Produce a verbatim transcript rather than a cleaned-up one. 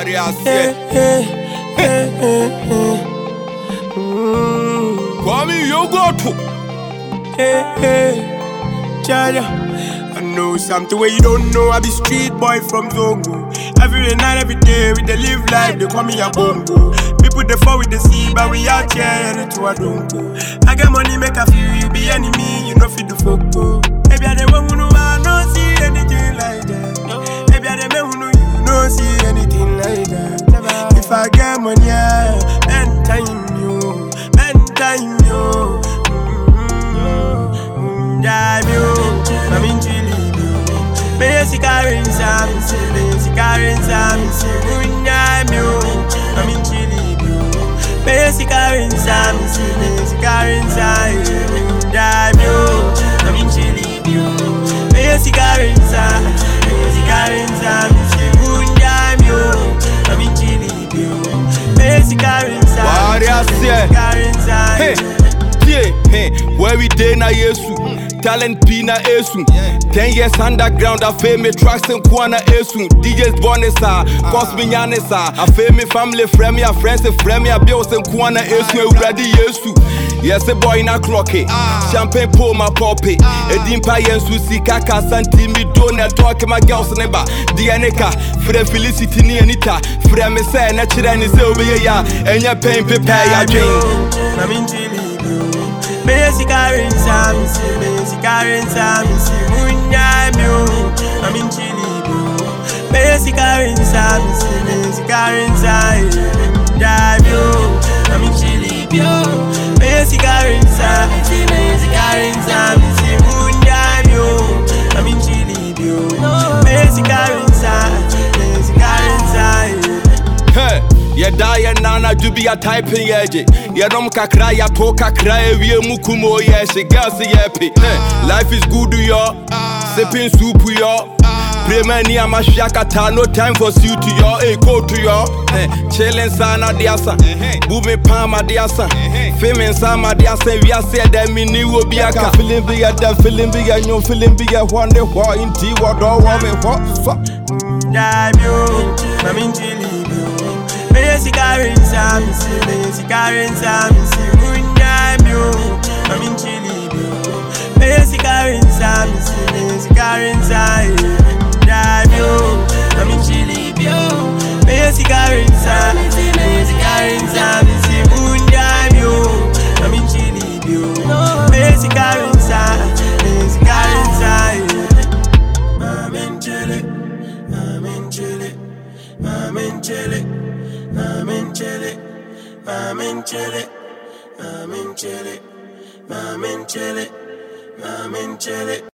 Hey, hey, hey, hey, hey. Kwame, you go to. Hey, hey, Jaja. I know something where you don't know. I be street boy from Zongo. Every night, every day, we dey live life. They call me a bongo. People they fall with the sea, but we out here to a don't go. I get money, make a feel you be enemy. You know fit the foco. Maybe I dey want to know I don't see anything like that. Maybe I dey want to know you don't see anything like that. Never. If I get money, I spend time you, spend time you. Mm-hmm. Damn you, I'm in Chile. Basic currency, basic currency, I'm in Chile. Basic currency, basic currency, I'm in Chile. Basic currency, basic currency, I'm in Chile. Basic currency, hey, hey, hey, where we day na Yesu, talent pina esu. Ten years underground, I feel me tracks in Kwana esu. D Js born sa, cause me nyanesa. I feel me family friend me, a friends and friend me, a bills in Kwana esu. Ready Yesu. Yes, a boy in a clocky. Champagne pour my poppy. A dimpa yensu si kaka santi mi don't talk my girls neighbor. Dianeka, Fre Felicity ni Anita. Fre me say natural and is over ya. And your pain prepare your dream. I'm in Chile. Basic currency, basic currency, I'm in Chile. Basic currency, basic currency, I'm in Chile. Basic currency, basic currency, I'm in Chile. Basic currency, basic currency. Hey, ya die nana do be a type in yeje. Ya dom kakra ya to kakra e wie mukumo ye she gas ye pe. Life is good yo. Sipping soup yo. Premani amashakata, no time for suit to yo. Hey, go to yo. Chillin' sana diasa. Booming palma diasa. Femin sama diasa. We are said that me ni will be a car. Feeling bigger than feeling bigger. You feeling bigger one day. What in tea? What do I mean? What? Damn you, I'm in Chile. Basic currency, basic currency, I'm in Chile. Basic currency, basic currency, I'm in Chile. Basic currency, basic currency, I'm in Chile. Basic currency, basic currency, I'm in Chile. I'm in Chile. I'm in Chile. I'm in Chile, I'm in Chile, I'm in Chile, I'm in Chile, I'm in Chile.